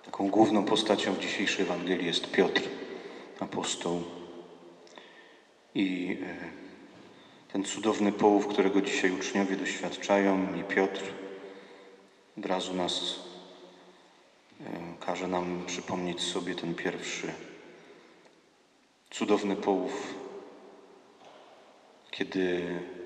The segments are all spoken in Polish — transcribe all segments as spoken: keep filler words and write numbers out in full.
Taką główną postacią w dzisiejszej Ewangelii jest Piotr, apostoł. I ten cudowny połów, którego dzisiaj uczniowie doświadczają, i Piotr od razu nas każe nam przypomnieć sobie ten pierwszy cudowny połów, kiedy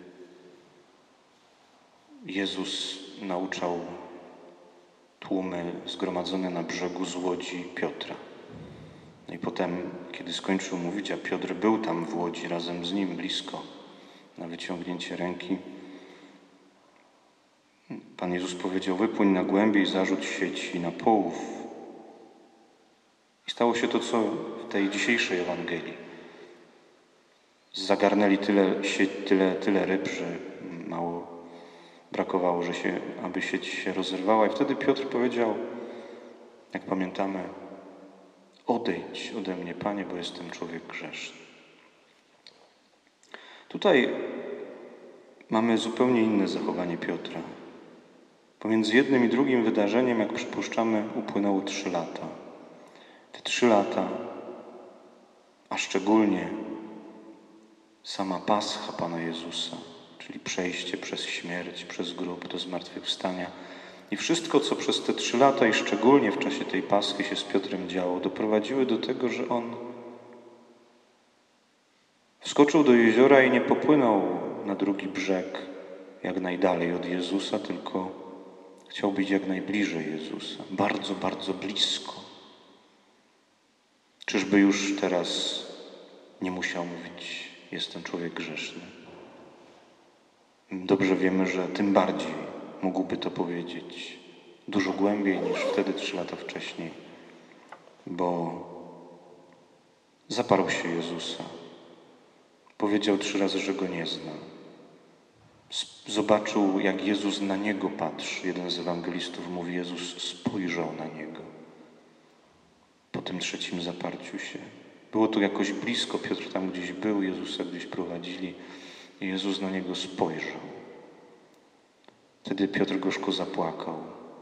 Jezus nauczał tłumy zgromadzone na brzegu z łodzi Piotra. No i potem, kiedy skończył mówić, a Piotr był tam w łodzi razem z nim, blisko, na wyciągnięcie ręki, Pan Jezus powiedział: wypłyń na głębiej, zarzuć sieci na połów. I stało się to, co w tej dzisiejszej Ewangelii. Zagarnęli tyle, tyle, tyle ryb, że mało brakowało, że się, aby sieć się rozerwała. I wtedy Piotr powiedział, jak pamiętamy: odejdź ode mnie, Panie, bo jestem człowiek grzeszny. Tutaj mamy zupełnie inne zachowanie Piotra. Pomiędzy jednym i drugim wydarzeniem, jak przypuszczamy, upłynęło trzy lata. Te trzy lata, a szczególnie sama Pascha Pana Jezusa, czyli przejście przez śmierć, przez grób do zmartwychwstania. I wszystko, co przez te trzy lata i szczególnie w czasie tej Paschy się z Piotrem działo, doprowadziły do tego, że on wskoczył do jeziora i nie popłynął na drugi brzeg jak najdalej od Jezusa, tylko chciał być jak najbliżej Jezusa, bardzo, bardzo blisko. Czyżby już teraz nie musiał mówić: jestem człowiek grzeszny? Dobrze wiemy, że tym bardziej mógłby to powiedzieć dużo głębiej niż wtedy, trzy lata wcześniej, bo zaparł się Jezusa. Powiedział trzy razy, że Go nie zna. Zobaczył, jak Jezus na Niego patrzy. Jeden z ewangelistów mówi: Jezus spojrzał na Niego. Po tym trzecim zaparciu się. Było to jakoś blisko. Piotr tam gdzieś był, Jezusa gdzieś prowadzili i Jezus na Niego spojrzał. Wtedy Piotr gorzko zapłakał.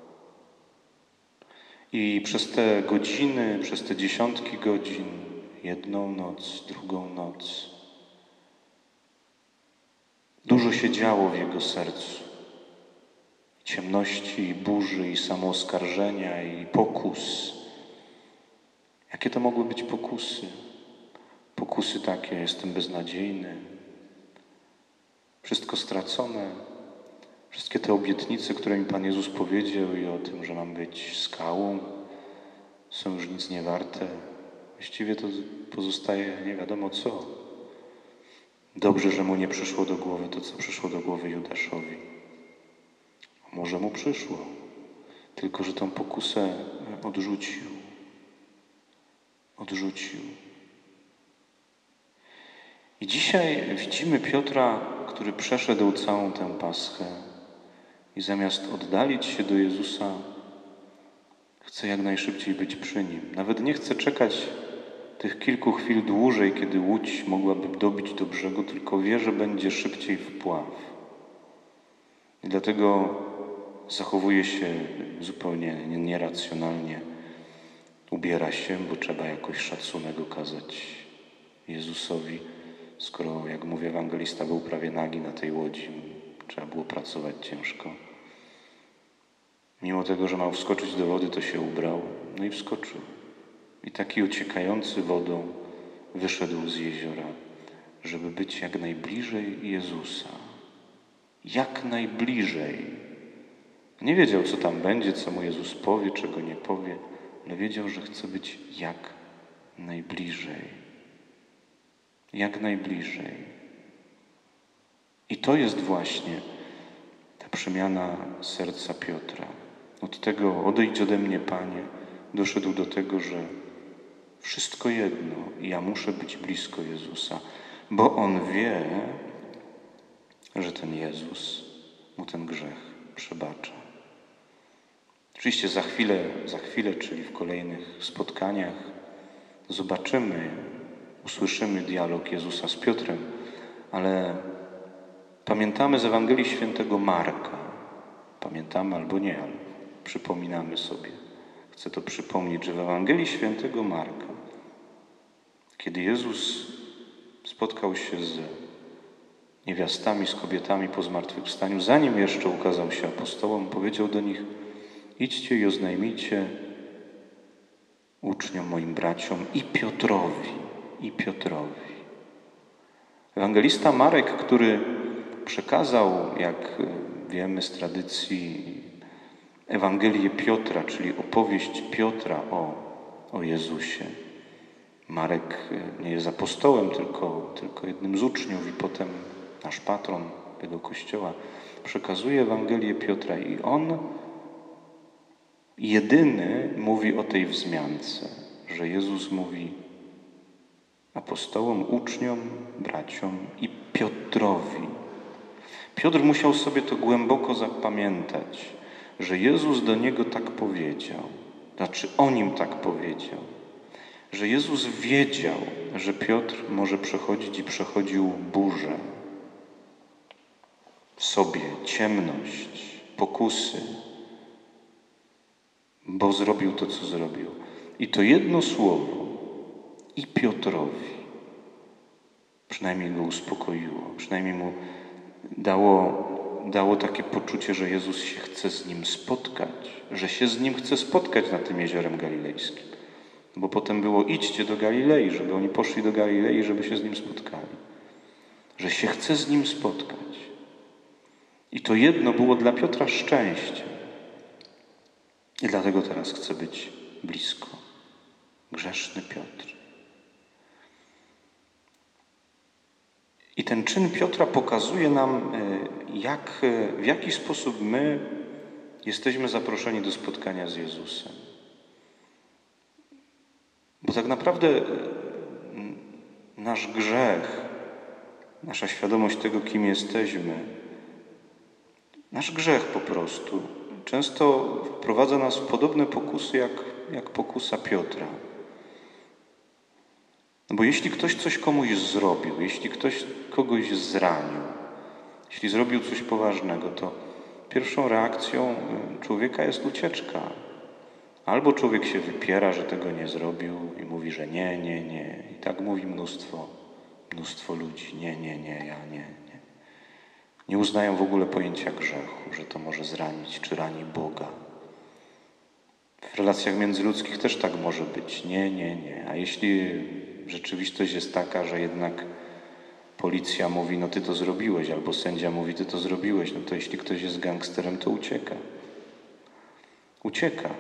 I przez te godziny, przez te dziesiątki godzin, jedną noc, drugą noc, dużo się działo w jego sercu. Ciemności, i burzy, i samooskarżenia, i pokus. Jakie to mogły być pokusy? Pokusy takie: jestem beznadziejny, wszystko stracone. Wszystkie te obietnice, które mi Pan Jezus powiedział, i o tym, że mam być skałą, są już nic nie warte. Właściwie to pozostaje nie wiadomo co. Dobrze, że mu nie przyszło do głowy to, co przyszło do głowy Judaszowi. Może mu przyszło, tylko że tą pokusę odrzucił. Odrzucił. I dzisiaj widzimy Piotra, który przeszedł całą tę Paschę i zamiast oddalić się do Jezusa, chce jak najszybciej być przy Nim. Nawet nie chce czekać tych kilku chwil dłużej, kiedy łódź mogłaby dobić do brzegu, tylko wie, że będzie szybciej wpław. I dlatego zachowuje się zupełnie nieracjonalnie. Ubiera się, bo trzeba jakoś szacunek okazać Jezusowi, skoro, jak mówi ewangelista, był prawie nagi na tej łodzi. Trzeba było pracować ciężko. Mimo tego, że miał wskoczyć do wody, to się ubrał, no i wskoczył. I taki ociekający wodą wyszedł z jeziora, żeby być jak najbliżej Jezusa. Jak najbliżej. Nie wiedział, co tam będzie, co mu Jezus powie, czego nie powie, ale wiedział, że chce być jak najbliżej. Jak najbliżej. I to jest właśnie ta przemiana serca Piotra. Od tego: odejdź ode mnie, Panie, doszedł do tego, że wszystko jedno, ja muszę być blisko Jezusa, bo on wie, że ten Jezus mu ten grzech przebacza. Oczywiście za chwilę, za chwilę, czyli w kolejnych spotkaniach, zobaczymy, usłyszymy dialog Jezusa z Piotrem, ale pamiętamy z Ewangelii Świętego Marka. Pamiętamy albo nie, ale przypominamy sobie. Chcę to przypomnieć, że w Ewangelii Świętego Marka, kiedy Jezus spotkał się z niewiastami, z kobietami po zmartwychwstaniu, zanim jeszcze ukazał się apostołom, powiedział do nich: idźcie i oznajmijcie uczniom, moim braciom i Piotrowi, i Piotrowi. Ewangelista Marek, który przekazał, jak wiemy z tradycji, Ewangelię Piotra, czyli opowieść Piotra o, o Jezusie. Marek nie jest apostołem, tylko, tylko jednym z uczniów i potem nasz patron tego kościoła przekazuje Ewangelię Piotra i on jedyny mówi o tej wzmiance, że Jezus mówi apostołom, uczniom, braciom i Piotrowi. Piotr musiał sobie to głęboko zapamiętać, że Jezus do niego tak powiedział, znaczy o nim tak powiedział, że Jezus wiedział, że Piotr może przechodzić i przechodził burzę w sobie, ciemność, pokusy, bo zrobił to, co zrobił. I to jedno słowo i Piotrowi przynajmniej go uspokoiło, przynajmniej mu dało, dało takie poczucie, że Jezus się chce z nim spotkać, że się z nim chce spotkać nad tym jeziorem galilejskim. Bo potem było: idźcie do Galilei, żeby oni poszli do Galilei, żeby się z nim spotkali. Że się chce z nim spotkać. I to jedno było dla Piotra szczęściem. I dlatego teraz chce być blisko. Grzeszny Piotr. I ten czyn Piotra pokazuje nam, jak, w jaki sposób my jesteśmy zaproszeni do spotkania z Jezusem. Bo tak naprawdę nasz grzech, nasza świadomość tego, kim jesteśmy, nasz grzech po prostu często wprowadza nas w podobne pokusy jak, jak pokusa Piotra. No bo jeśli ktoś coś komuś zrobił, jeśli ktoś kogoś zranił, jeśli zrobił coś poważnego, to pierwszą reakcją człowieka jest ucieczka. Albo człowiek się wypiera, że tego nie zrobił i mówi, że nie, nie, nie. I tak mówi mnóstwo, mnóstwo ludzi. Nie, nie, nie, ja nie, nie. Nie uznają w ogóle pojęcia grzechu, że to może zranić, czy rani Boga. W relacjach międzyludzkich też tak może być. Nie, nie, nie. A jeśli rzeczywistość jest taka, że jednak policja mówi: no ty to zrobiłeś, albo sędzia mówi: ty to zrobiłeś, no to jeśli ktoś jest gangsterem, to ucieka. Ucieka.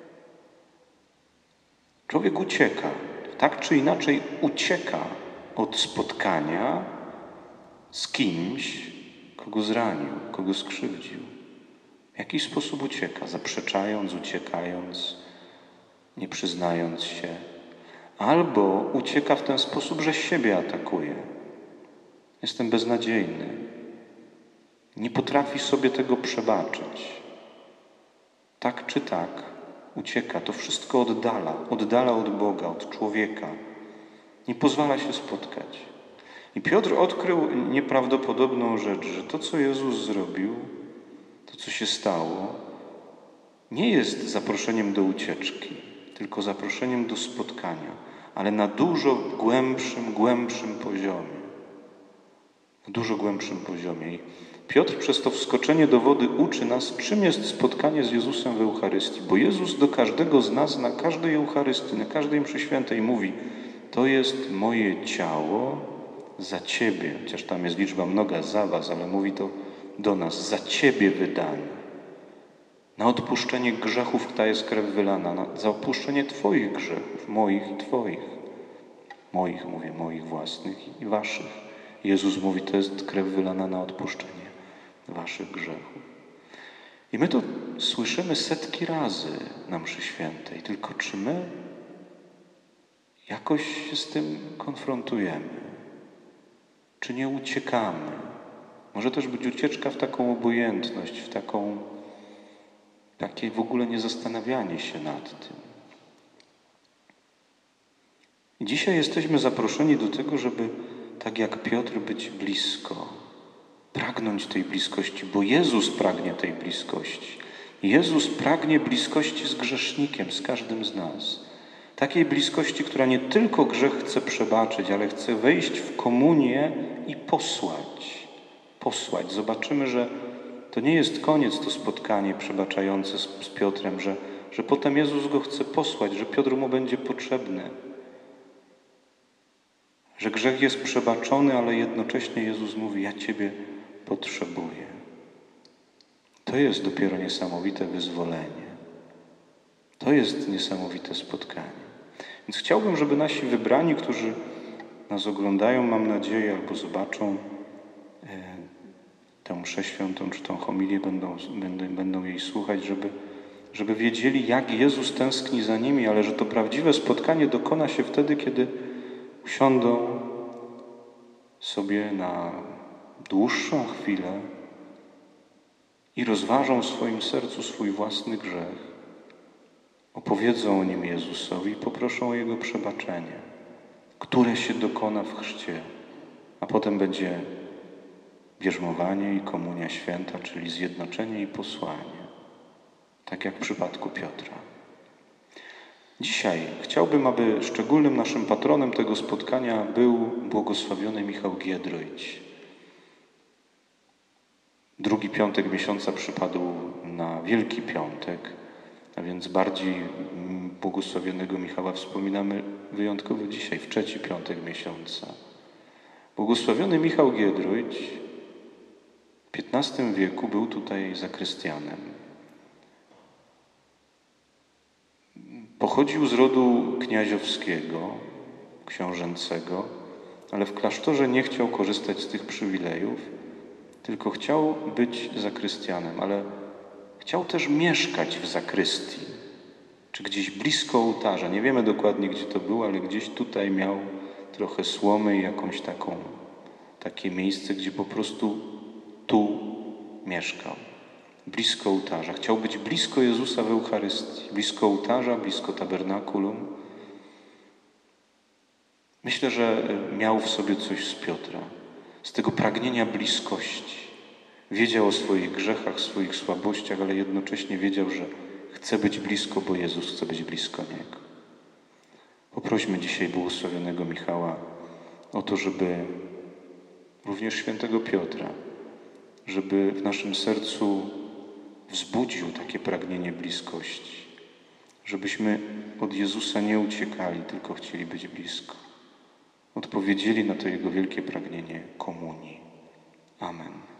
Człowiek ucieka. Tak czy inaczej ucieka od spotkania z kimś, kogo zranił, kogo skrzywdził. W jaki sposób ucieka? Zaprzeczając, uciekając, nie przyznając się. Albo ucieka w ten sposób, że siebie atakuje. Jestem beznadziejny. Nie potrafi sobie tego przebaczyć. Tak czy tak ucieka. To wszystko oddala. Oddala od Boga, od człowieka. Nie pozwala się spotkać. I Piotr odkrył nieprawdopodobną rzecz, że to, co Jezus zrobił, to, co się stało, nie jest zaproszeniem do ucieczki, tylko zaproszeniem do spotkania, ale na dużo głębszym, głębszym poziomie. Na dużo głębszym poziomie. I Piotr przez to wskoczenie do wody uczy nas, czym jest spotkanie z Jezusem w Eucharystii. Bo Jezus do każdego z nas na każdej Eucharystii, na każdej mszy świętej mówi: to jest moje ciało za Ciebie. Chociaż tam jest liczba mnoga za was, ale mówi to do nas: za Ciebie wydane. Na odpuszczenie grzechów ta jest krew wylana. Na, za odpuszczenie Twoich grzechów, moich i Twoich. Moich, mówię, moich własnych i waszych. Jezus mówi: to jest krew wylana na odpuszczenie waszych grzechów. I my to słyszymy setki razy na mszy świętej. Tylko czy my jakoś się z tym konfrontujemy? Czy nie uciekamy? Może też być ucieczka w taką obojętność, w taką, takie w ogóle nie zastanawianie się nad tym. I dzisiaj jesteśmy zaproszeni do tego, żeby tak jak Piotr być blisko, pragnąć tej bliskości, bo Jezus pragnie tej bliskości. Jezus pragnie bliskości z grzesznikiem, z każdym z nas. Takiej bliskości, która nie tylko grzech chce przebaczyć, ale chce wejść w komunię i posłać. Posłać. Zobaczymy, że to nie jest koniec to spotkanie przebaczające z, z Piotrem, że, że potem Jezus go chce posłać, że Piotr mu będzie potrzebny. Że grzech jest przebaczony, ale jednocześnie Jezus mówi, ja Ciebie potrzebuję. To jest dopiero niesamowite wyzwolenie. To jest niesamowite spotkanie. Więc chciałbym, żeby nasi wybrani, którzy nas oglądają, mam nadzieję, albo zobaczą tę mszę świętą, czy tę homilię, będą, będą, będą jej słuchać, żeby, żeby wiedzieli, jak Jezus tęskni za nimi, ale że to prawdziwe spotkanie dokona się wtedy, kiedy usiądą sobie na dłuższą chwilę i rozważą w swoim sercu swój własny grzech, opowiedzą o nim Jezusowi i poproszą o Jego przebaczenie, które się dokona w chrzcie, a potem będzie bierzmowanie i komunia święta, czyli zjednoczenie i posłanie, tak jak w przypadku Piotra. Dzisiaj chciałbym, aby szczególnym naszym patronem tego spotkania był błogosławiony Michał Giedroyć. Drugi piątek miesiąca przypadł na Wielki Piątek, a więc bardziej błogosławionego Michała wspominamy wyjątkowo dzisiaj, w trzeci piątek miesiąca. Błogosławiony Michał Giedroyć w piętnastym wieku był tutaj zakrystianem. Pochodził z rodu kniaziowskiego, książęcego, ale w klasztorze nie chciał korzystać z tych przywilejów, tylko chciał być zakrystianem, ale chciał też mieszkać w zakrystii, czy gdzieś blisko ołtarza. Nie wiemy dokładnie, gdzie to było, ale gdzieś tutaj miał trochę słomy i jakąś taką, takie miejsce, gdzie po prostu tu mieszkał. Blisko ołtarza. Chciał być blisko Jezusa w Eucharystii, blisko ołtarza, blisko tabernakulum. Myślę, że miał w sobie coś z Piotra, z tego pragnienia bliskości. Wiedział o swoich grzechach, swoich słabościach, ale jednocześnie wiedział, że chce być blisko, bo Jezus chce być blisko Niego. Poprośmy dzisiaj błogosławionego Michała o to, żeby również świętego Piotra, żeby w naszym sercu wzbudził takie pragnienie bliskości, żebyśmy od Jezusa nie uciekali, tylko chcieli być blisko. Odpowiedzieli na to Jego wielkie pragnienie komunii. Amen.